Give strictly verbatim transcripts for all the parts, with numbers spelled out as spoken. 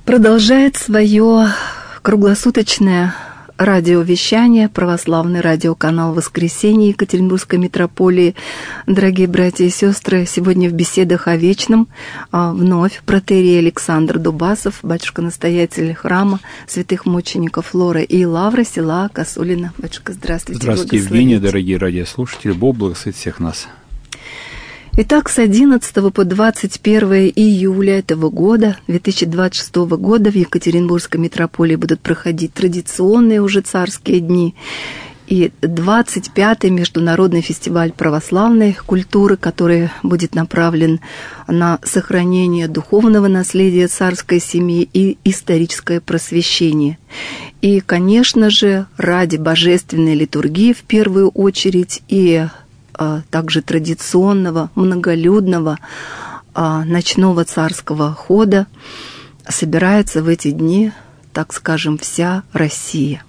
Продолжает свое круглосуточное радиовещание православный радиоканал «Воскресенье» Екатеринбургской митрополии. Дорогие братья и сестры, сегодня в беседах о вечном а, вновь протоиерей Александр Дубасов, батюшка-настоятель храма святых мучеников Флоры и Лавры, села Косулина. Батюшка, здравствуйте. Здравствуйте, Евгения, дорогие радиослушатели. Бог благословит всех нас. Итак, с одиннадцатого по двадцать первое июля этого года, две тысячи двадцать шестого года, в Екатеринбургской митрополии будут проходить традиционные уже царские дни и двадцать пятый международный фестиваль православной культуры, который будет направлен на сохранение духовного наследия царской семьи и историческое просвещение. И, конечно же, ради божественной литургии в первую очередь и также традиционного, многолюдного ночного царского хода собирается в эти дни, так скажем, вся Россия.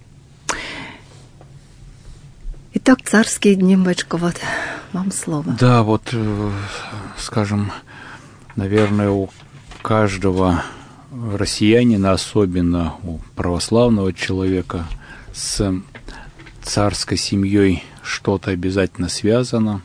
Итак, царские дни, батюшка, вот вам слово. Да, вот, скажем, наверное, у каждого россиянина, особенно у православного человека, с царской семьей что-то обязательно связано.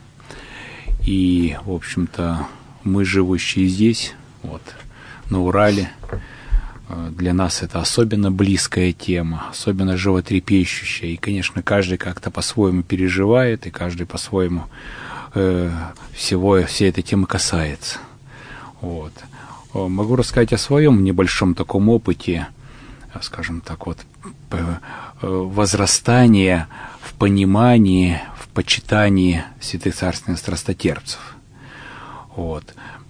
И, в общем-то, мы, живущие здесь, вот, на Урале, для нас это особенно близкая тема, особенно животрепещущая. И, конечно, каждый как-то по-своему переживает, и каждый по-своему э, всего, всей этой темы касается. Вот. Могу рассказать о своем небольшом таком опыте, скажем так, вот, возрастания в понимании, в почитании святых царственных страстотерпцев. Вот.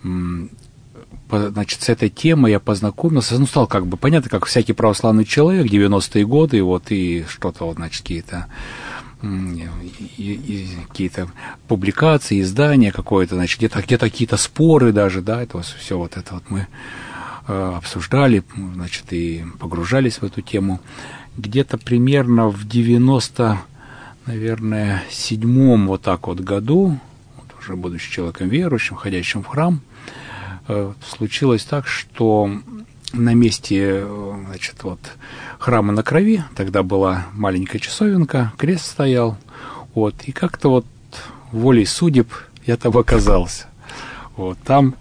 Значит, с этой темой я познакомился, ну, стал как бы понятно, как всякий православный человек, девяностые годы, вот, и что-то, вот, значит, какие-то и, и, какие-то публикации, издания какое-то, значит, где-то, где-то какие-то споры даже, да, это все вот это вот мы э, обсуждали, значит, и погружались в эту тему. Где-то примерно в девяносто, наверное, седьмом вот так вот году, вот уже будучи человеком верующим, ходящим в храм, э, случилось так, что на месте, значит, вот, храма на Крови, тогда была маленькая часовенка, крест стоял, вот, и как-то вот волей судеб я там оказался. Вот, там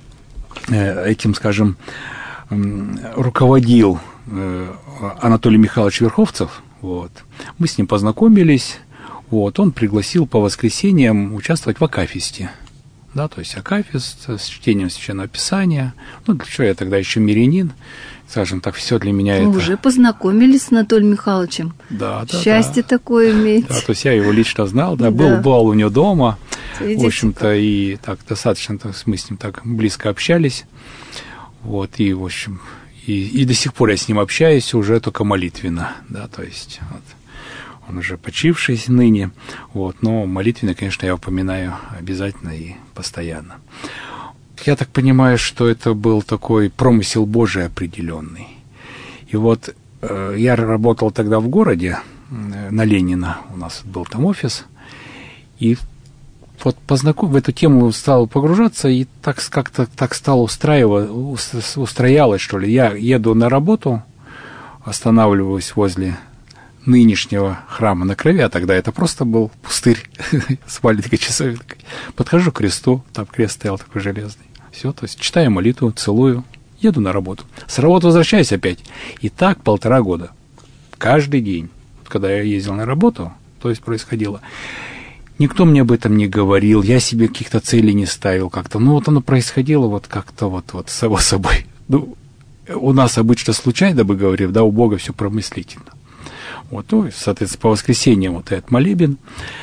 э, этим, скажем, э, руководил э, Анатолий Михайлович Верховцев, вот. Мы с ним познакомились, вот. Он пригласил по воскресеньям участвовать в акафисте, да, то есть акафист с чтением Священного Писания. Ну, для чего я тогда еще мирянин, скажем так, все для меня. Вы это... уже познакомились с Анатолием Михайловичем. Да, да. Счастье да. такое иметь. Да, то есть я его лично знал, да, Да. был, бывал у него дома, Видите, в общем-то, и так достаточно, так, мы с ним так близко общались, вот, и, в общем, и, и до сих пор я с ним общаюсь уже только молитвенно, да, то есть, вот, он уже почивший ныне, вот, но молитвенно, конечно, я упоминаю обязательно и постоянно. Я так понимаю, что это был такой промысел Божий определенный. И вот э, я работал тогда в городе, э, на Ленина, у нас был там офис, и вот познаком... в эту тему стал погружаться, и так как-то так стало устраивать, устроялось, что ли. Я еду на работу, останавливаюсь возле нынешнего храма на Крови, а тогда это просто был пустырь с маленькой часовенкой. Подхожу к кресту, там крест стоял такой железный. Все, то есть читаю молитву, целую, еду на работу. С работы возвращаюсь опять. И так полтора года. Каждый день, когда я ездил на работу, то есть происходило. Никто мне об этом не говорил, я себе каких-то целей не ставил как-то. Ну, вот оно происходило вот как-то вот, вот само собой. Ну, у нас обычно случайно, бы говорив, да, у Бога все промыслительно. Вот, ну, соответственно, по воскресеньям вот этот молебен.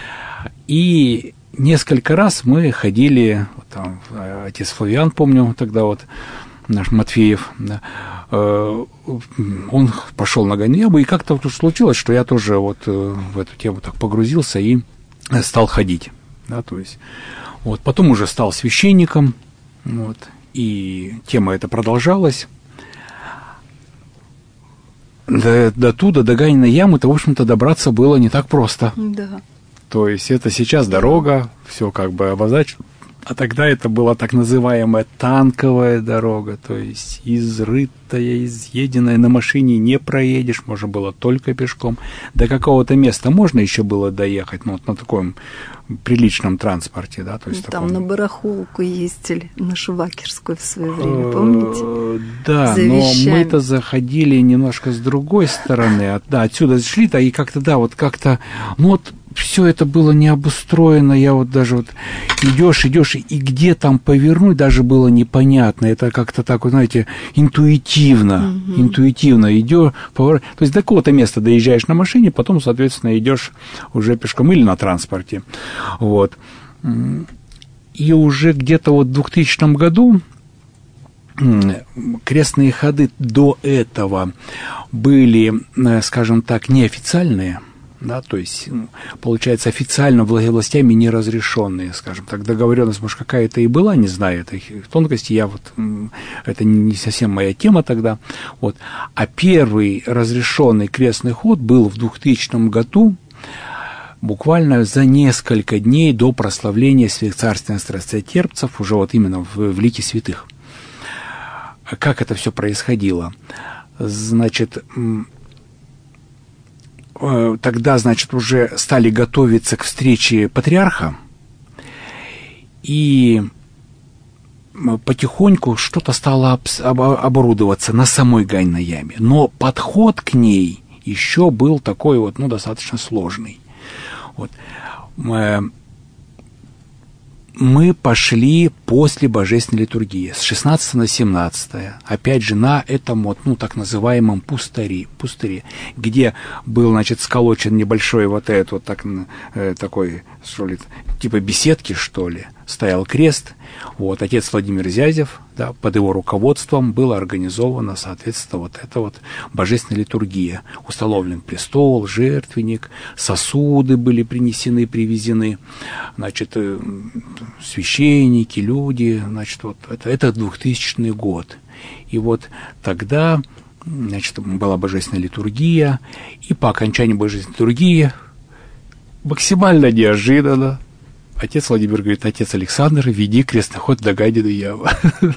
И несколько раз мы ходили, вот там, отец Флавиан, помню, тогда вот, наш Матфеев, да, э, он пошел на небо, и как-то вот случилось, что я тоже вот э, в эту тему так погрузился и стал ходить, да, то есть, вот, потом уже стал священником, вот, и тема эта продолжалась. До, до туда, до Ганиной ямы-то, в общем-то, добраться было не так просто. Да. То есть это сейчас дорога, все как бы обозначено, А тогда это была так называемая танковая дорога, то есть изрытая, изъеденная, на машине не проедешь, можно было только пешком. До какого-то места можно еще было доехать, ну, вот на таком приличном транспорте, да, то есть там таком... на барахолку ездили, на Шувакерскую в свое время, помните? Да, но мы-то заходили немножко с другой стороны, да, отсюда шли-то, и как-то, да, вот как-то, ну вот, все это было не обустроено, я вот даже вот идешь, идешь, и где там повернуть, даже было непонятно. Это как-то так, вот, знаете, интуитивно, mm-hmm. интуитивно идешь, поворот. То есть до какого-то места доезжаешь на машине, потом, соответственно, идешь уже пешком или на транспорте. Вот. И уже где-то вот в двухтысячном году крестные ходы до этого были, скажем так, неофициальные. Да, то есть, получается, официально властями не разрешенные, скажем так, договоренность, может, какая-то и была, не знаю этих тонкостей, я вот, это не совсем моя тема тогда, вот. А первый разрешенный крестный ход был в двухтысячном году, буквально за несколько дней до прославления святых царственных страстотерпцев, уже вот именно в, в лике святых. Как это все происходило? Значит, тогда, значит, уже стали готовиться к встрече патриарха, и потихоньку что-то стало оборудоваться на самой Гайной яме. Но подход к ней еще был такой вот, ну, достаточно сложный. Вот. Мы пошли после божественной литургии с шестнадцатого на семнадцатое, опять же, на этом вот, ну, так называемом пустыре, пустыре, где был, значит, сколочен небольшой вот этот вот так, э, такой, что ли, типа беседки, что ли, стоял крест, вот, отец Владимир Зязев, да, под его руководством была организована, соответственно, вот эта вот божественная литургия. Установлен престол, жертвенник, сосуды были принесены, привезены, значит, священники, люди, значит, вот это, это двухтысячный год. И вот тогда, значит, была божественная литургия, и по окончании божественной литургии максимально неожиданно отец Владимир говорит: отец Александр, веди крестный ход до Гайдиной ямы.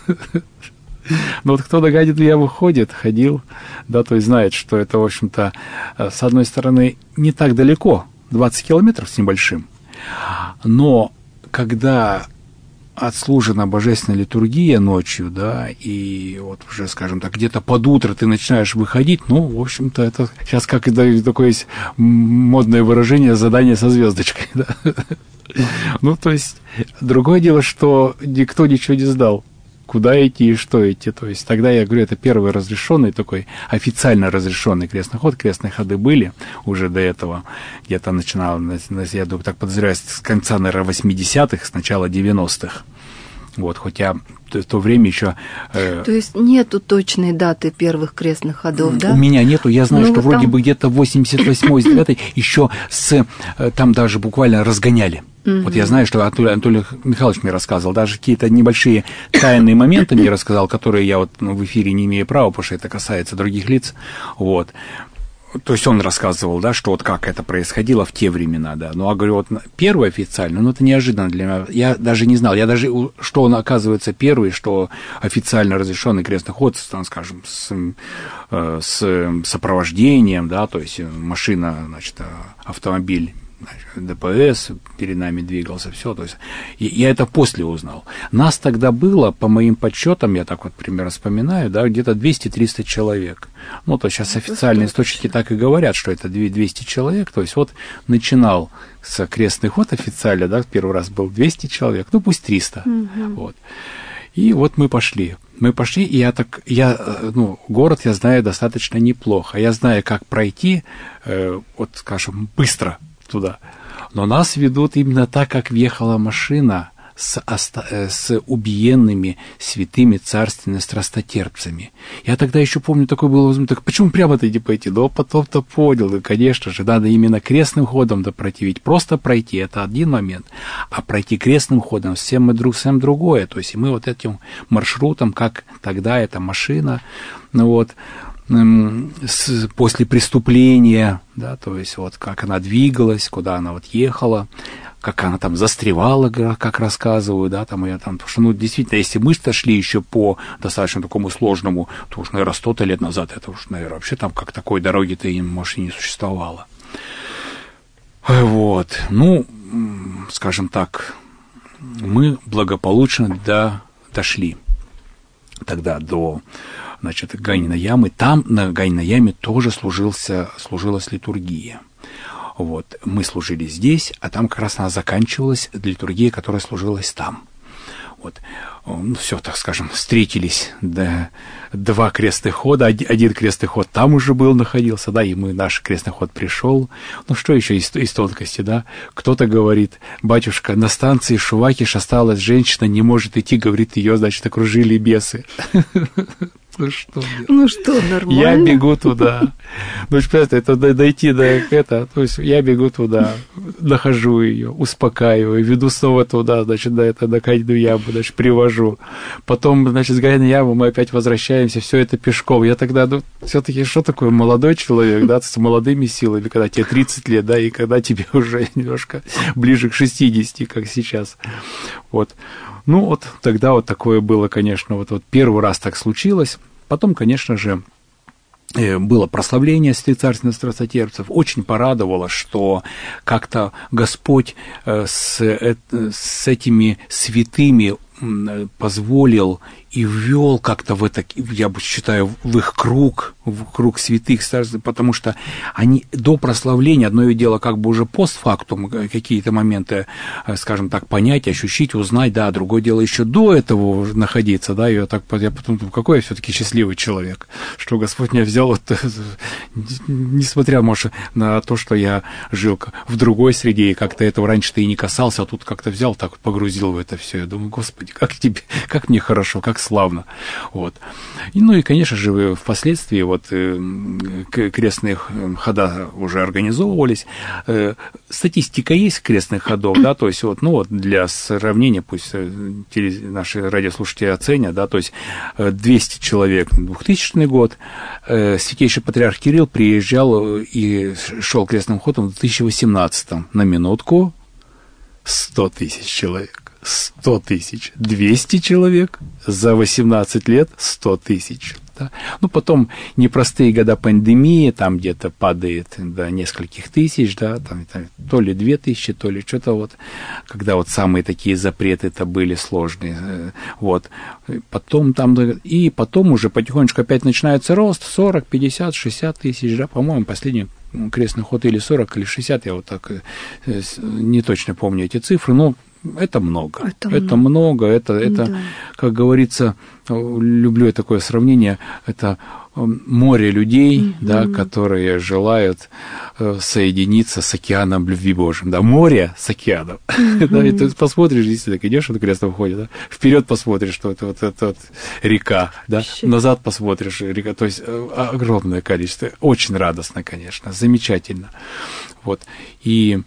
Но вот кто до Гайдиной ямы ходит, ходил, да, то есть знает, что это, в общем-то, с одной стороны, не так далеко, двадцать километров с небольшим, но когда отслужена божественная литургия ночью, да, и вот уже, скажем так, где-то под утро ты начинаешь выходить, ну, в общем-то, это сейчас как и такое есть модное выражение «задание со звездочкой», да. Ну, то есть, другое дело, что никто ничего не знал, куда идти и что идти. То есть, тогда, я говорю, это первый разрешенный такой, официально разрешенный крестный ход. Крестные ходы были уже до этого, где-то начинал, я думаю, так подозреваю, с конца, наверное, восьмидесятых, с начала девяностых. Вот, хотя в то время еще... Э, то есть нету точной даты первых крестных ходов, да? У меня нету, я знаю, ну, что вроде там... бы где-то восемьдесят восьмой, девятый еще с... Там даже буквально разгоняли. Mm-hmm. Вот я знаю, что Анатолий, Анатолий Михайлович мне рассказывал, даже какие-то небольшие тайные моменты мне рассказал, которые я вот ну, в эфире не имею права, потому что это касается других лиц, вот. То есть он рассказывал, да, что вот как это происходило в те времена, да. Ну, а говорю, вот первый официально, ну, это неожиданно для меня. Я даже не знал, я даже, что он, оказывается, первый, что официально разрешенный крестный ход, там, скажем, с, с сопровождением, да, то есть машина, значит, автомобиль, ДПС перед нами двигался, все, то есть я это после узнал. Нас тогда было, по моим подсчетам, я так вот примерно вспоминаю, да, где-то двести-триста человек. Ну, то сейчас официальные источники так и говорят, что это двести человек, то есть вот начинал с крестный ход официально, да, первый раз был двести человек, ну, пусть триста, угу. Вот. И вот мы пошли. Мы пошли, и я так, я, ну, город я знаю достаточно неплохо. Я знаю, как пройти, э, вот, скажем, быстро туда. Но нас ведут именно так, как въехала машина с, с убиенными святыми царственными страстотерпцами. Я тогда еще помню, такой был возможно, так почему прямо-то не пойти? Но потом-то понял, и, конечно же, надо именно крестным ходом да пройти, ведь просто пройти, это один момент, а пройти крестным ходом совсем, мы друг, совсем другое, то есть и мы вот этим маршрутом, как тогда эта машина, ну вот, С, после преступления, да, то есть вот как она двигалась, куда она вот ехала, как она там застревала, как рассказываю, да, там, я там, потому что, ну, действительно, если мы-то шли еще по достаточно такому сложному, то уж, наверное, сто лет назад, это уж, наверное, вообще там как такой дороги-то, может, и не существовало. Вот, ну, скажем так, мы благополучно до, дошли тогда до, значит, Ганиной ямы. Там на Ганиной яме тоже служился, служилась литургия. Вот, мы служили здесь, а там как раз она заканчивалась, литургия, которая служилась там. Вот, ну, все, так скажем, встретились, да, два крестных хода, один крестный ход там уже был, находился, да, и мы, наш крестный ход пришел. Ну, что еще из, из тонкости, да? Кто-то говорит: батюшка, на станции Шувакиш осталась женщина, не может идти, говорит, ее, значит, окружили бесы. Ну что, ну что, нормально. Я бегу туда. Ну, просто это дойти до это, то есть я бегу туда, нахожу ее, успокаиваю, веду снова туда, значит, до это, до Ганиной ямы, значит, привожу. Потом, значит, с Ганиной ямы мы опять возвращаемся, все это пешком. Я тогда, ну, все-таки что такое молодой человек, да, с молодыми силами, когда тебе тридцать лет, да, и когда тебе уже немножко ближе к шестидесяти, как сейчас. Вот. Ну, вот тогда вот такое было, конечно, вот, вот первый раз так случилось. Потом, конечно же, было прославление Царственных страстотерпцев. Очень порадовало, что как-то Господь с, с этими святыми позволил и ввел как-то в это, я бы считаю, в их круг, в круг святых, потому что они до прославления, одно дело как бы уже постфактум, какие-то моменты, скажем так, понять, ощущить, узнать, да, другое дело еще до этого находиться, да, и я так, я потом думаю, какой я все-таки счастливый человек, что Господь меня взял, вот, несмотря, может, на то, что я жил в другой среде, и как-то этого раньше-то и не касался, а тут как-то взял, так погрузил в это все, я думаю, Господи, как тебе, как мне хорошо, как славно. Вот. И, ну и, конечно же, впоследствии вот крестные хода уже организовывались. Статистика есть крестных ходов, да, то есть вот, ну вот для сравнения, пусть наши радиослушатели оценят, да, то есть двести человек двухтысячный год, святейший патриарх Кирилл приезжал и шел крестным ходом в две тысячи восемнадцатом, на минутку, сто тысяч человек. сто тысяч, двести человек, за восемнадцать лет сто тысяч. Да? Ну, потом непростые года пандемии, там где-то падает до нескольких тысяч, да, там, там то ли две тысячи, то ли что-то вот, когда вот самые такие запреты-то были сложные, вот. Потом там, и потом уже потихонечку опять начинается рост, сорок, пятьдесят, шестьдесят тысяч, да, по-моему, последний крестный ход или сорок, или шестьдесят, я вот так не точно помню эти цифры, но это много. Это, это много, это, это да. Как говорится, люблю я такое сравнение, это море людей, mm-hmm. да, которые желают соединиться с океаном любви Божьим. Да, море с океаном. Mm-hmm. Да, и ты посмотришь, если так идешь на крестном ходе, да, вперед посмотришь, что это вот эта вот река, да, Щит. Назад посмотришь, река, то есть огромное количество. Очень радостно, конечно, замечательно. Вот. И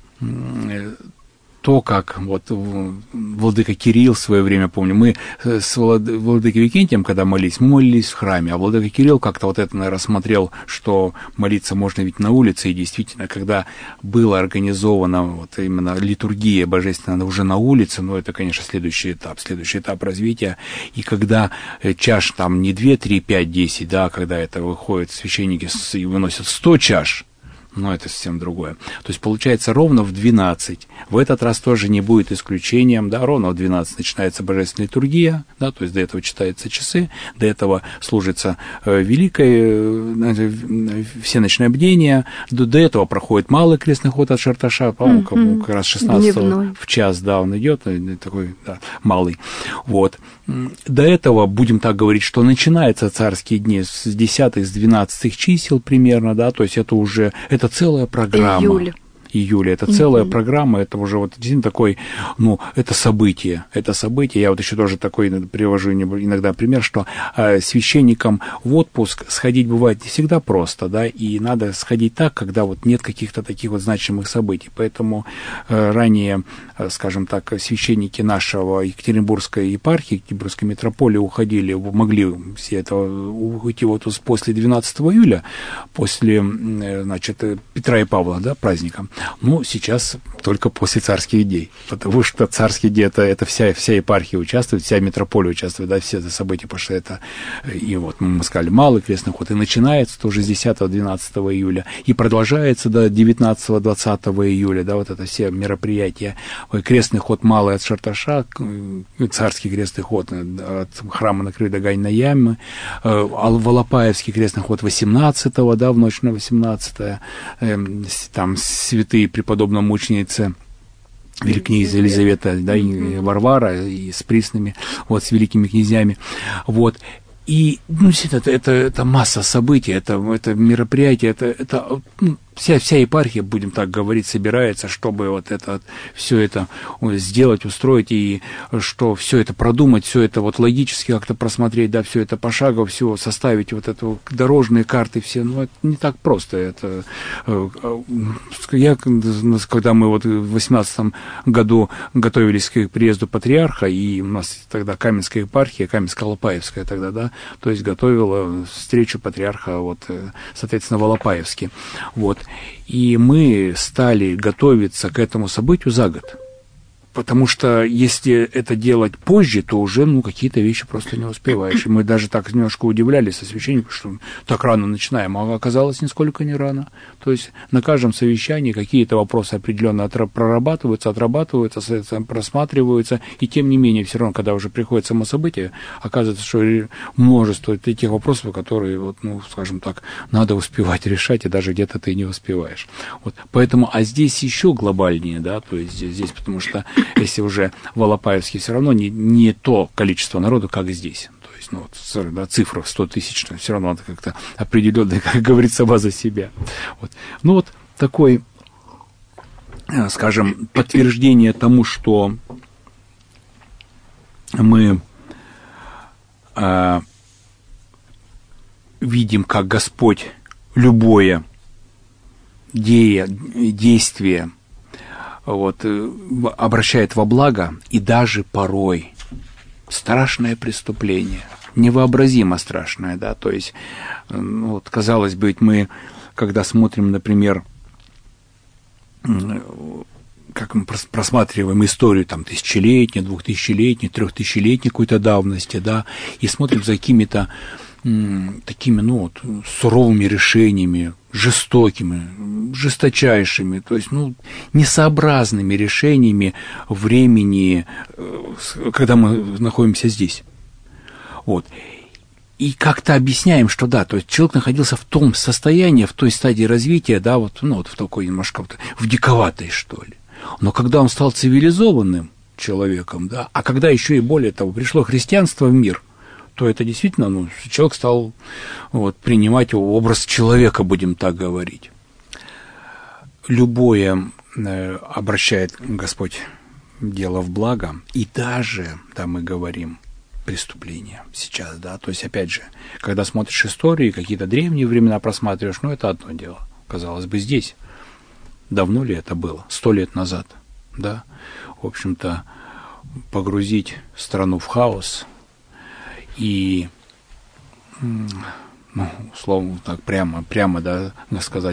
то, как вот владыка Кирилл в свое время, помню, мы с владыкой Викентием, когда молились, мы молились в храме, а владыка Кирилл как-то вот это, наверное, рассмотрел, что молиться можно ведь на улице, и действительно, когда была организована вот именно литургия божественная уже на улице, ну, это, конечно, следующий этап, следующий этап развития, и когда чаш там не две, три, пять, десять, да, когда это выходят священники и выносят сто чаш, но это совсем другое. То есть, получается, ровно в двенадцать. В этот раз тоже не будет исключением, да, ровно в двенадцать начинается божественная литургия, да, то есть до этого читаются часы, до этого служится э, великое, э, всеночное бдение, до, до этого проходит малый крестный ход от Шарташа, по-моему, mm-hmm. как раз шестнадцатого в час, да, он идет, такой, да, малый. Вот. До этого, будем так говорить, что начинаются царские дни с десятых, с двенадцатых чисел примерно, да, то есть это уже, это целая программа. Июль. Июля. Это целая mm-hmm. программа, это уже вот действительно такой, ну, это событие, это событие. Я вот еще тоже такой привожу иногда пример, что э, священникам в отпуск сходить бывает не всегда просто, да, и надо сходить так, когда вот нет каких-то таких вот значимых событий. Поэтому э, ранее, э, скажем так, священники нашего Екатеринбургской епархии, Екатеринбургской митрополии уходили, могли все это уйти вот после двенадцатого июля, после, э, значит, Петра и Павла, да, праздника. Ну, сейчас только после царских дней, потому что царские дни это, это вся, вся епархия участвует, вся митрополия участвует, да, все это события, потому что это, и вот мы сказали, малый крестный ход, и начинается тоже с десятого-двенадцатого июля, и продолжается до девятнадцатого-двадцатого июля, да, вот это все мероприятия, крестный ход малый от Шарташа, царский крестный ход от храма на краю до Ганьной ямы, Волопаевский крестный ход восемнадцатого, да, в ночь на восемнадцатое, там святые преподобные мученицы великокнязья Елизавета, да, и Варвара, и с приснами, вот, с великими князьями, вот. И, ну, это, это, это масса событий, это, это мероприятие, это, это ну, вся, вся епархия, будем так говорить, собирается, чтобы вот это, все это сделать, устроить, и что все это продумать, все это вот логически как-то просмотреть, да, все это пошагово, все составить, вот это дорожные карты все, ну, это не так просто. Это, я, когда мы вот в восемнадцатом году готовились к приезду патриарха, и у нас тогда Каменская епархия, Каменско-Алапаевская тогда, да, то есть готовила встречу патриарха, вот, соответственно, Волопаевски, вот. И мы стали готовиться к этому событию за год. Потому что если это делать позже, то уже, ну, какие-то вещи просто не успеваешь. И мы даже так немножко удивлялись со священником, что так рано начинаем, а оказалось нисколько не рано. То есть на каждом совещании какие-то вопросы определенно прорабатываются, отрабатываются, просматриваются, и тем не менее, все равно, когда уже приходит само событие, оказывается, что множество тех вопросов, которые, вот, ну, скажем так, надо успевать решать, и даже где-то ты не успеваешь. Вот. Поэтому, а здесь еще глобальнее, да, то есть здесь, здесь потому что если уже Волопаевский все равно не, не то количество народу, как здесь. То есть, ну, вот, да, цифра в сто тысяч, все равно надо как-то определенно, как говорится, сама за себя. Вот. Ну, вот такой, скажем, подтверждение тому, что мы а, видим, как Господь любое де, действие вот, обращает во благо, и даже порой страшное преступление, невообразимо страшное, да, то есть, ну, вот, казалось бы, мы, когда смотрим, например, как мы просматриваем историю там тысячелетней, двухтысячелетней, трехтысячелетней какой-то давности, да, и смотрим за какими-то м, такими, ну, вот, суровыми решениями, жестокими, жесточайшими, то есть, ну, несообразными решениями времени, когда мы находимся здесь. Вот. И как-то объясняем, что да, то есть человек находился в том состоянии, в той стадии развития, да, вот, ну, вот в такой немножко вот, в диковатой, что ли. Но когда он стал цивилизованным человеком, да, а когда еще и более того пришло христианство в мир, то это действительно, ну, человек стал вот, принимать образ человека, будем так говорить. Любое э, обращает Господь дело в благо, и даже, да, мы говорим, преступления сейчас, да, то есть, опять же, когда смотришь истории, какие-то древние времена просматриваешь, ну, это одно дело, казалось бы, здесь. Давно ли это было? Сто лет назад, да, в общем-то, погрузить страну в хаос и, ну, условно так прямо, прямо, да, сказать,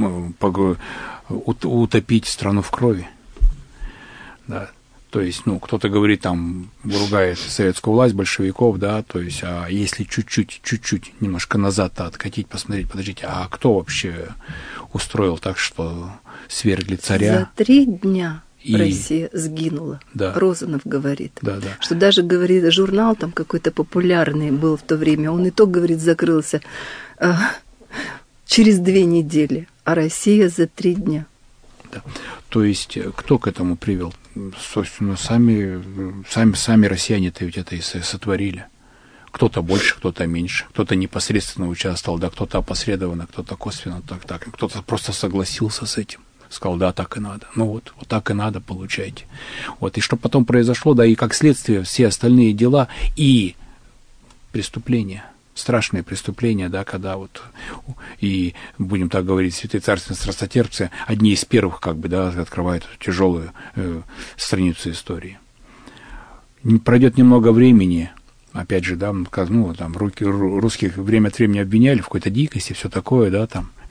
утопить страну в крови, да. То есть, ну, кто-то говорит, там, ругает советскую власть, большевиков, да, то есть, а если чуть-чуть, чуть-чуть немножко назад-то откатить, посмотреть, подождите, а кто вообще устроил так, что свергли царя? За три дня и... Россия сгинула. Да. Розанов говорит. Да, да. Что даже, говорит, журнал там какой-то популярный был в то время, он и то, говорит, закрылся э, через две недели, а Россия за три дня. Да. То есть, кто к этому привел? Собственно, сами, сами, сами россияне-то ведь это и сотворили. Кто-то больше, кто-то меньше, кто-то непосредственно участвовал, да, кто-то опосредованно, кто-то косвенно, так, так, кто-то просто согласился с этим, сказал, да, так и надо, ну вот, вот так и надо, получайте. Вот, и что потом произошло, да, и как следствие все остальные дела и преступления, страшные преступления, да, когда вот, и, будем так говорить, святые царственные страстотерпцы, одни из первых, как бы, да, открывают тяжелую э, страницу истории. Пройдет немного времени, опять же, да, ну, там, руки, русских время от времени обвиняли в какой-то дикости, все такое, да, там,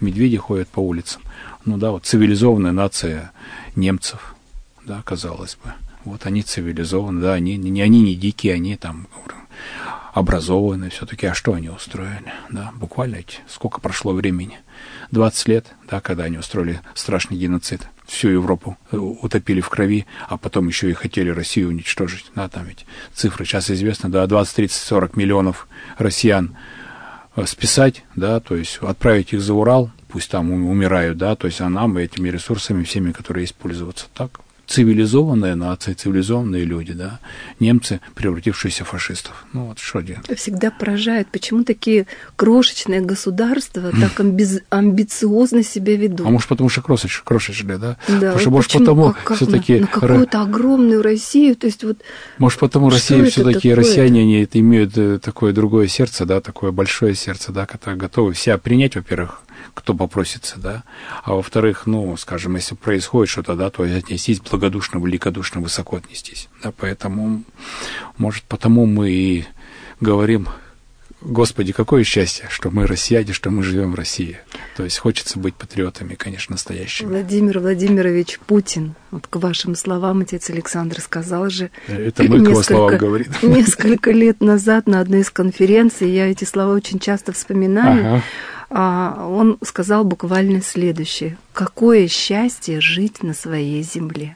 медведи ходят по улицам. Ну да, вот цивилизованная нация немцев, да, казалось бы. Вот они цивилизованы, да, они не, они не дикие, они там образованные все-таки. А что они устроили? Да, буквально ведь сколько прошло времени? двадцать лет, да, когда они устроили страшный геноцид. Всю Европу утопили в крови, а потом еще и хотели Россию уничтожить. Да, там ведь цифры сейчас известны, да, двадцать, тридцать, сорок миллионов россиян списать, да, то есть отправить их за Урал, пусть там умирают, да, то есть а нам этими ресурсами всеми, которые есть, пользоваться. Так, цивилизованная нация, цивилизованные люди, да, немцы, превратившиеся в фашистов. Ну вот что делать? Всегда поражает, почему такие крошечные государства так амби- амбициозно себя ведут. А может, потому что крошечные, крошечные, да? Да, потому что, вот может, почему? потому а как все-таки... На, на какую-то огромную Россию, то есть вот... Может, потому Россия все-таки, такое? россияне, они это имеют такое другое сердце, да, такое большое сердце, да, которое готовы себя принять, во-первых, кто попросится, да, а во-вторых, ну, скажем, если происходит что-то, да, то отнестись благодушно, великодушно, высоко отнестись, да, поэтому, может, потому мы и говорим: Господи, какое счастье, что мы россияне, что мы живем в России. То есть хочется быть патриотами, конечно, настоящими. Владимир Владимирович Путин, вот к вашим словам отец Александр сказал же... Это мы к его словам говорим. Несколько лет назад на одной из конференций, я эти слова очень часто вспоминаю, ага. Он сказал буквально следующее: «Какое счастье жить на своей земле».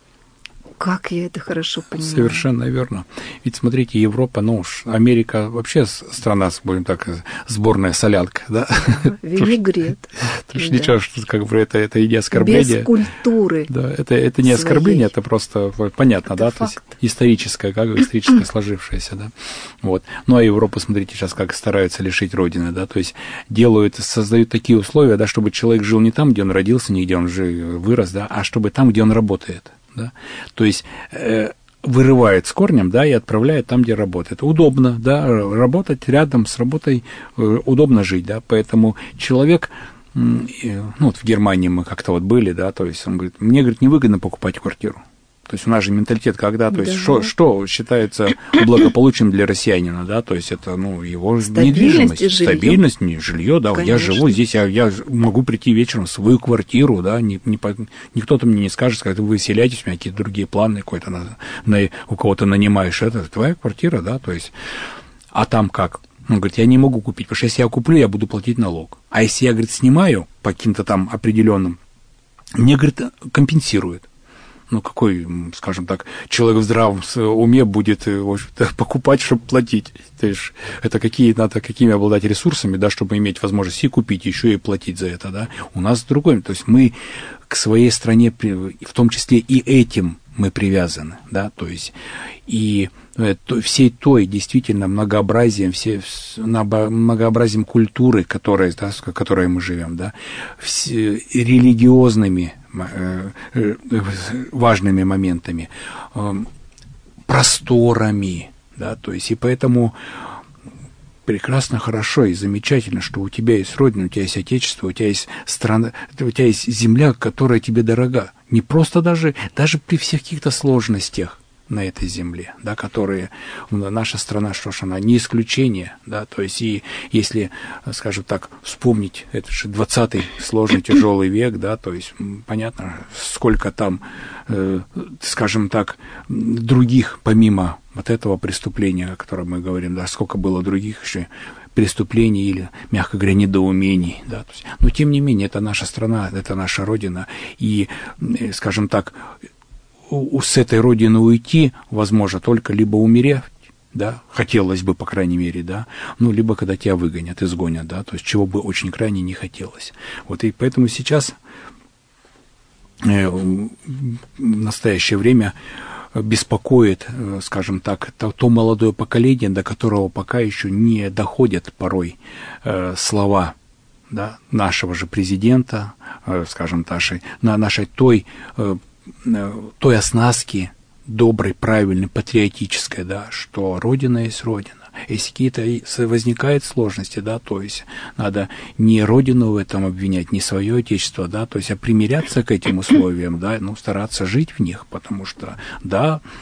Как я это хорошо понимаю. Совершенно верно. Ведь, смотрите, Европа, ну уж, Америка вообще страна, будем так, сборная солянка, да? Винегрет. Потому что ничего, что как бы это, это и не оскорбление. Без культуры. Да, это, это не оскорбление, это просто понятно, это да? Факт. То есть историческое, как бы историческое сложившееся, да. Вот. Ну, а Европа, смотрите, сейчас как стараются лишить Родины, да, то есть делают, создают такие условия, да, чтобы человек жил не там, где он родился, не где он жил, вырос, да, а чтобы там, где он работает. Да? То есть э, вырывает с корнем, да, и отправляет там, где работает. Удобно, да, работать рядом с работой, э, удобно жить, да, поэтому человек, э, ну, вот в Германии мы как-то вот были, да, то есть он говорит: мне, говорит, невыгодно покупать квартиру. То есть у нас же менталитет когда, то есть да. что, что считается благополучием для россиянина, да, то есть это, ну, его стабильность недвижимость, жилье. стабильность, не жилье, да, Конечно. Я живу здесь, я, я могу прийти вечером в свою квартиру, да, не, не, никто-то мне не скажет, когда вы селяетесь, у меня какие-то другие планы, какой-то на, на, у кого-то нанимаешь, это твоя квартира, да, то есть, а там как? Он говорит: я не могу купить, потому что если я куплю, я буду платить налог, а если я, говорит, снимаю по каким-то там определенным, мне, говорит, компенсируют. Ну, какой, скажем так, человек в здравом уме будет, в общем-то, покупать, чтобы платить? То есть это какие надо, какими обладать ресурсами, да, чтобы иметь возможность и купить, еще и платить за это, да? У нас другое. То есть мы к своей стране, в том числе и этим мы привязаны, да, то есть и всей той действительно многообразием, все, многообразием культуры, которой, да, с которой мы живем, да, все, религиозными важными моментами, просторами, да, то есть и поэтому прекрасно, хорошо и замечательно, что у тебя есть родина, у тебя есть отечество, у тебя есть страна, у тебя есть земля, которая тебе дорога. Не просто даже, даже при всех каких-то сложностях на этой земле, да, которые наша страна, что ж, она не исключение, да, то есть и если, скажем так, вспомнить, это же двадцатый сложный, тяжелый век, да, то есть понятно, сколько там, э, скажем так, других, помимо вот этого преступления, о котором мы говорим, да, сколько было других еще преступлений или, мягко говоря, недоумений, да, то есть, но тем не менее, это наша страна, это наша родина, и, скажем так, с этой родины уйти возможно только либо умереть, да, хотелось бы, по крайней мере, да, ну, либо когда тебя выгонят, изгонят, да, то есть чего бы очень крайне не хотелось. Вот и поэтому сейчас, э, в настоящее время, беспокоит, скажем так, то, то молодое поколение, до которого пока еще не доходят порой э, слова, да, нашего же президента, э, скажем, нашей, на нашей той э, той оснастки доброй, правильной, патриотической, да, что Родина есть Родина. Если какие-то возникают сложности, да, то есть надо не Родину в этом обвинять, не свое отечество, да, то есть а примиряться к этим условиям, да, ну, стараться жить в них, потому что, да,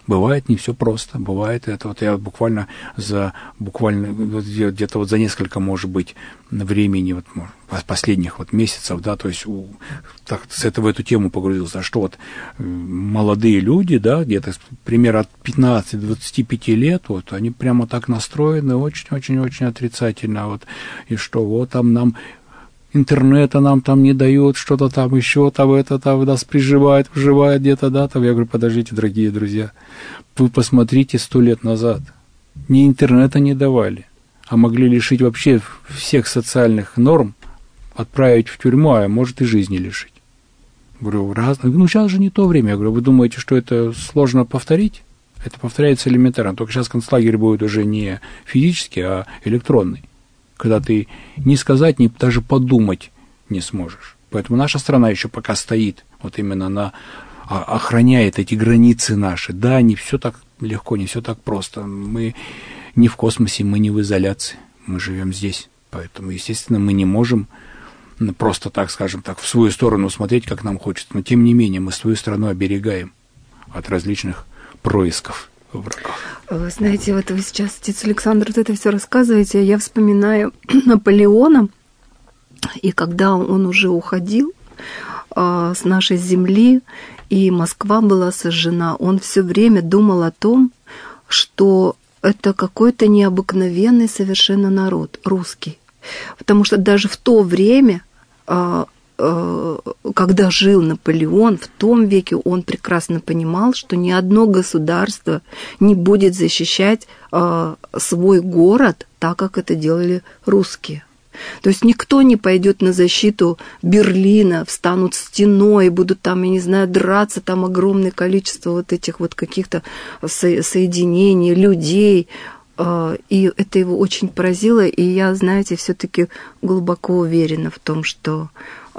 Бывает не все просто, бывает это. Вот я буквально за буквально где-то вот за несколько, может быть, времени, вот, последних вот месяцев, да, то есть у, так, с этого в эту тему погрузился, а что вот молодые люди, да, где-то примерно от пятнадцати до двадцати пяти лет, вот, они прямо так настроены очень-очень-очень отрицательно, вот, и что вот там нам интернета нам там не дают, что-то там еще, там это там нас приживает, вживает где-то, да, там, я говорю, подождите, дорогие друзья, вы посмотрите сто лет назад, ни интернета не давали, а могли лишить вообще всех социальных норм, отправить в тюрьму, а может и жизни лишить. Говорю, раз, ну сейчас же не то время, я говорю, вы думаете, что это сложно повторить? Это повторяется элементарно, только сейчас концлагерь будет уже не физический, а электронный, когда ты ни сказать, ни даже подумать не сможешь. Поэтому наша страна еще пока стоит, вот именно на, охраняет эти границы наши. Да, не все так легко, не все так просто. Мы не в космосе, мы не в изоляции, мы живем здесь. Поэтому, естественно, мы не можем просто так, скажем так, в свою сторону смотреть, как нам хочется. Но, тем не менее, мы свою страну оберегаем от различных происков врагов. Вы знаете, вот вы сейчас, отец Александр, вот это все рассказываете, я вспоминаю Наполеона, и когда он уже уходил а, с нашей земли, и Москва была сожжена, он все время думал о том, что это какой-то необыкновенный совершенно народ, русский. Потому что даже в то время, а, когда жил Наполеон, в том веке он прекрасно понимал, что ни одно государство не будет защищать э, свой город так, как это делали русские. То есть никто не пойдет на защиту Берлина, встанут стеной, будут там, я не знаю, драться, там огромное количество вот этих вот каких-то со- соединений, людей. И это его очень поразило, и я, знаете, все-таки глубоко уверена в том, что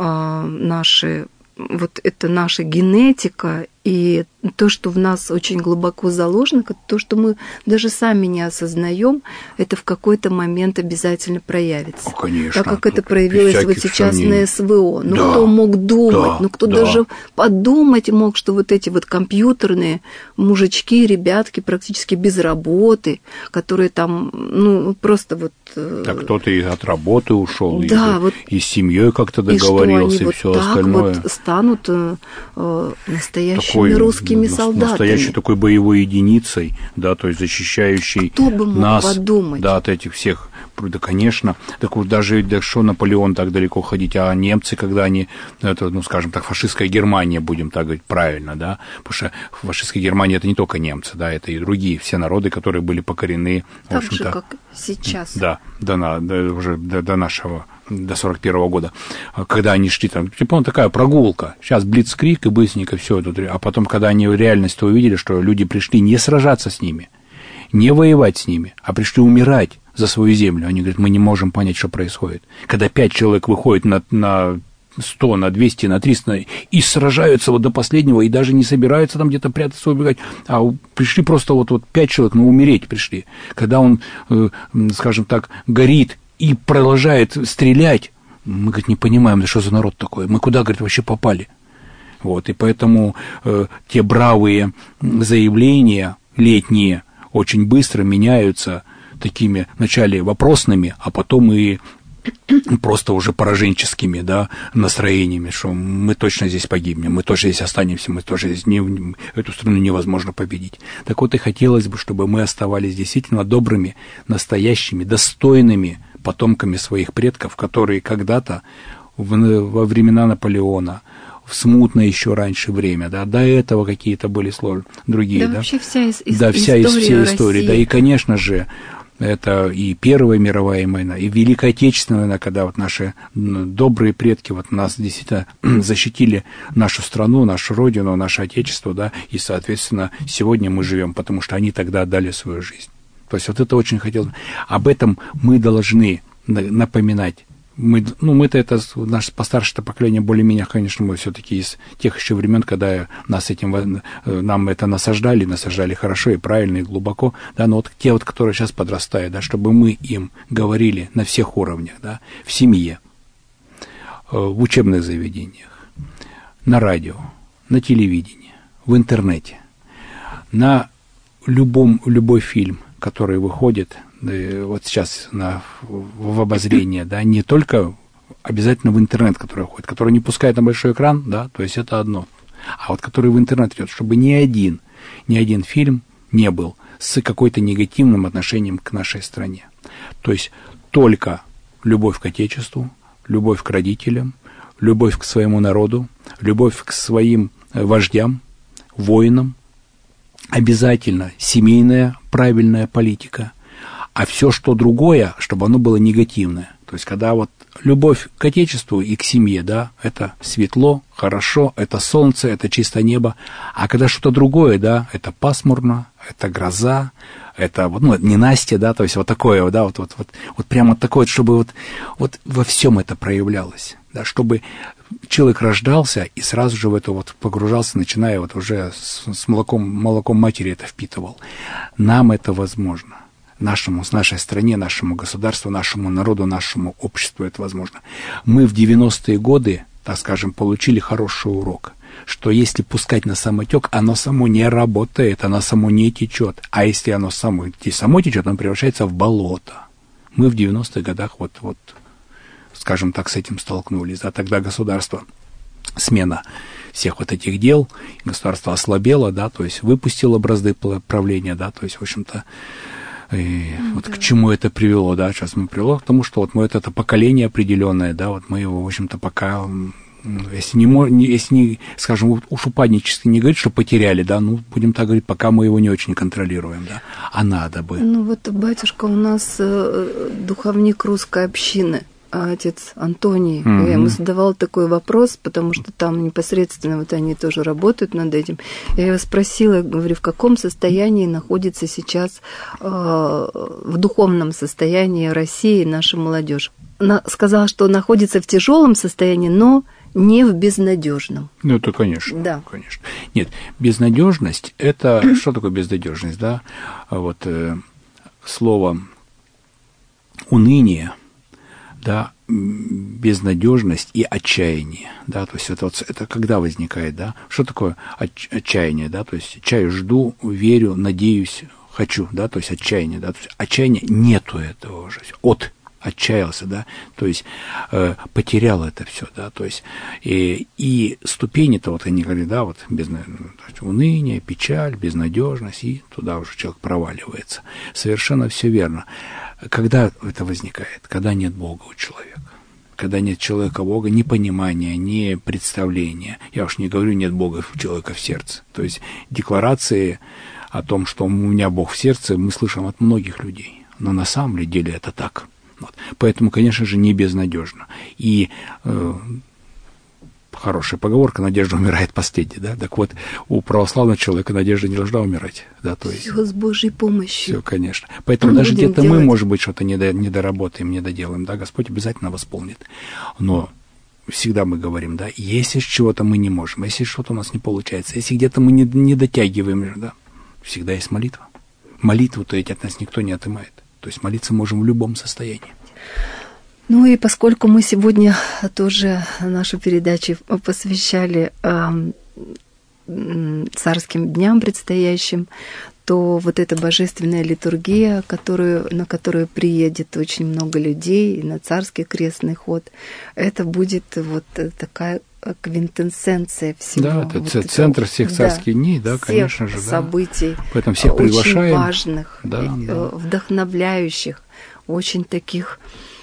наши, вот это наша генетика и то, что в нас очень глубоко заложено, то, что мы даже сами не осознаем, это в какой-то момент обязательно проявится. О, конечно. Так как это проявилось вот сейчас сомнений. На СВО. Ну, да, кто мог думать? да, ну, кто да. даже подумать мог, что вот эти вот компьютерные мужички, ребятки практически без работы, которые там, ну, просто вот... Так кто-то и от работы ушел, да, и, вот, и с семьей как-то договорился, и, и вот все так остальное. Вот станут э, настоящими такой, русскими солдатами. Настоящей такой боевой единицей, да, то есть защищающей Кто бы мог нас, подумать? Да, от этих всех, да, конечно, так уж даже, да, что Наполеон так далеко ходить, а немцы, когда они, это, ну, скажем так, фашистская Германия, будем так говорить правильно, да, потому что фашистская Германия это не только немцы, да, это и другие, все народы, которые были покорены, так в общем-то, же, как сейчас. Да, до, на, до, уже до, до нашего, до сорок первого года, когда они шли там, типа, ну, такая прогулка, сейчас блицкриг и быстренько все тут, а потом, когда они реальность увидели, что люди пришли не сражаться с ними, не воевать с ними, а пришли умирать за свою землю, они говорят, мы не можем понять, что происходит. Когда пять человек выходят на, на сто, на двести, на триста и сражаются вот до последнего, и даже не собираются там где-то прятаться, убегать, а пришли просто вот, вот пять человек, ну, умереть пришли. Когда он, э, скажем так, горит и продолжает стрелять, мы, говорит, не понимаем, да что за народ такой, мы куда, говорит, вообще попали. Вот, и поэтому э, те бравые заявления летние очень быстро меняются такими вначале вопросными, а потом и просто уже пораженческими, да, настроениями, что мы точно здесь погибнем, мы точно здесь останемся, мы тоже здесь не, эту страну невозможно победить. Так вот и хотелось бы, чтобы мы оставались действительно добрыми, настоящими, достойными потомками своих предков, которые когда-то в, во времена Наполеона, в смутное еще раньше время, да, до этого какие-то были сложные, другие, да. Да, вообще вся, из, да, вся история вся история, России. да, и, конечно же, это и Первая мировая война, и Великая Отечественная война, когда вот наши добрые предки вот нас действительно защитили нашу страну, нашу родину, наше Отечество, да, и, соответственно, сегодня мы живем, потому что они тогда отдали свою жизнь. То есть вот это очень хотелось. Об этом мы должны напоминать. Мы, ну, мы-то это, наше постарше поколение, более-менее, конечно, мы все-таки из тех еще времен, когда нас этим, нам это насаждали, насаждали хорошо и правильно, и глубоко, да, но вот те вот, которые сейчас подрастают, да, чтобы мы им говорили на всех уровнях, да, в семье, в учебных заведениях, на радио, на телевидении, в интернете, на любом, любой фильм, который выходит вот сейчас на, в обозрение, да, не только обязательно в интернет, который выходит, который не пускает на большой экран, да, то есть это одно, а вот который в интернет идет, чтобы ни один, ни один фильм не был с какой-то негативным отношением к нашей стране. То есть только любовь к Отечеству, любовь к родителям, любовь к своему народу, любовь к своим вождям, воинам, обязательно семейная правильная политика, а все, что другое, чтобы оно было негативное. То есть, когда вот любовь к Отечеству и к семье, да, это светло, хорошо, это солнце, это чистое небо, а когда что-то другое, да, это пасмурно, это гроза, это вот, ну, ненастье, да, то есть вот такое, да, вот, вот, вот, вот прямо такое, чтобы вот, вот во всем это проявлялось, да, чтобы человек рождался и сразу же в это вот погружался, начиная вот уже с, с молоком, молоком матери это впитывал. Нам это возможно. Нашему, с нашей стране, нашему государству, нашему народу, нашему обществу это возможно. Мы в девяностые годы, так скажем, получили хороший урок, что если пускать на самотек, оно само не работает, оно само не течет. А если оно само, само течет, оно превращается в болото. Мы в девяностых годах вот, вот, скажем так, с этим столкнулись. Да, тогда государство, смена всех вот этих дел, государство ослабело, да, то есть выпустило бразды правления, да, то есть, в общем-то, и mm, вот да. К чему это привело, да, сейчас мы привело к тому, что вот мы вот это поколение определенное, да, вот мы его, в общем-то, пока, если не, если не, скажем, уж упаднически не говорить, что потеряли, да, ну, будем так говорить, пока мы его не очень контролируем, да, а надо бы. Ну, вот, батюшка, у нас э, духовник русской общины, отец Антоний, mm-hmm. я ему задавала такой вопрос, потому что там непосредственно вот они тоже работают над этим. Я его спросила, говорю, в каком состоянии находится сейчас э, в духовном состоянии России наша молодежь. Она сказала, что находится в тяжелом состоянии, но не в безнадежном. Ну, это, конечно, да. конечно. Нет, безнадежность это что такое безнадежность, да? Вот э, слово уныние, да, безнадежность и отчаяние, да, то есть это, вот, это когда возникает, да, что такое отчаяние, да, то есть чаю жду, верю, надеюсь, хочу, да, то есть отчаяние, да, то есть отчаяние нету этого уже, от отчаялся, да, то есть э, потерял это все, да, то есть и, и ступени-то вот они говорили, да, вот безнадежность, уныние, печаль, безнадежность, и туда уже человек проваливается. Совершенно все верно. Когда это возникает? Когда нет Бога у человека. Когда нет человека Бога, ни понимания, ни представления. Я уж не говорю, нет Бога у человека в сердце. То есть декларации о том, что у меня Бог в сердце, мы слышим от многих людей. Но на самом деле это так. Вот. Поэтому, конечно же, не безнадежно. И э, хорошая поговорка: надежда умирает последней, да? Так вот, у православного человека надежда не должна умирать, да, то есть... Все с Божьей помощью. Все, конечно. Поэтому даже где-то мы, может быть, что-то не доработаем, не доделаем, да, Господь обязательно восполнит. Но всегда мы говорим, да, если чего-то мы не можем, если что-то у нас не получается, если где-то мы не, не дотягиваем, да, всегда есть молитва. Молитву-то ведь от нас никто не отымает. То есть молиться можем в любом состоянии. Ну и поскольку мы сегодня тоже нашу передачу посвящали э, царским дням предстоящим, то вот эта божественная литургия, которую, на которую приедет очень много людей, на царский крестный ход, это будет вот такая квинтэссенция всего. Да, это вот центр этого, всех царских да, дней, да, всех конечно же. событий, да. Поэтому всех приглашаем. Очень важных, да, да. вдохновляющих, очень таких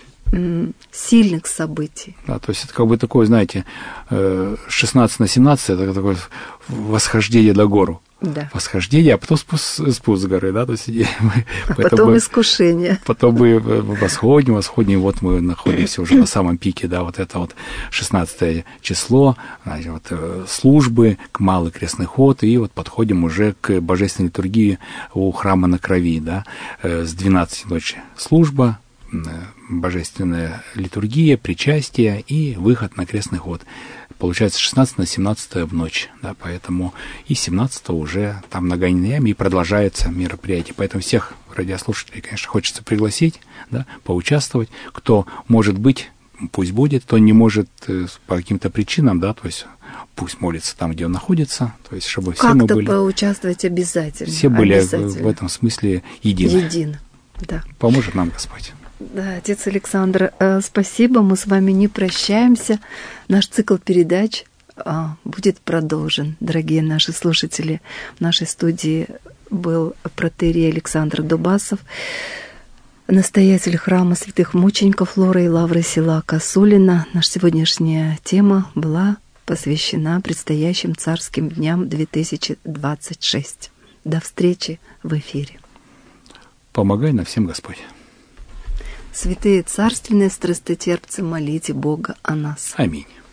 сильных событий. Да, то есть это как бы такое, знаете, шестнадцать на семнадцать, это такое восхождение на гору. Да. Восхождение, а потом спуск, спуск с горы, да, то есть мы, а потом мы, искушение. Потом мы восходим, восходим, вот мы находимся уже на самом пике, да, вот это вот шестнадцатое число, знаете, вот службы, к малый крестный ход, и вот подходим уже к божественной литургии у храма на Крови, да, с двенадцати ночи служба, божественная литургия, причастие и выход на крестный ход. Получается шестнадцатое на семнадцатое в ночь, да, поэтому и семнадцатого уже там нагоняем, и продолжается мероприятие. Поэтому всех радиослушателей, конечно, хочется пригласить, да, поучаствовать. Кто, может быть, пусть будет, кто не может по каким-то причинам, да, то есть пусть молится там, где он находится, то есть чтобы все мы были... Как-то поучаствовать обязательно. Все были обязательно. в этом смысле едины. Едины, да. Поможет нам Господь. Да, отец Александр, спасибо, мы с вами не прощаемся. Наш цикл передач будет продолжен. Дорогие наши слушатели, в нашей студии был протоиерей Александр Дубасов, настоятель храма святых мучеников Лора и Лавры села Косулина. Наша сегодняшняя тема была посвящена предстоящим царским дням две тысячи двадцать шесть. До встречи в эфире. Помогай нам всем, Господь. Святые царственные страстотерпцы, молите Бога о нас. Аминь.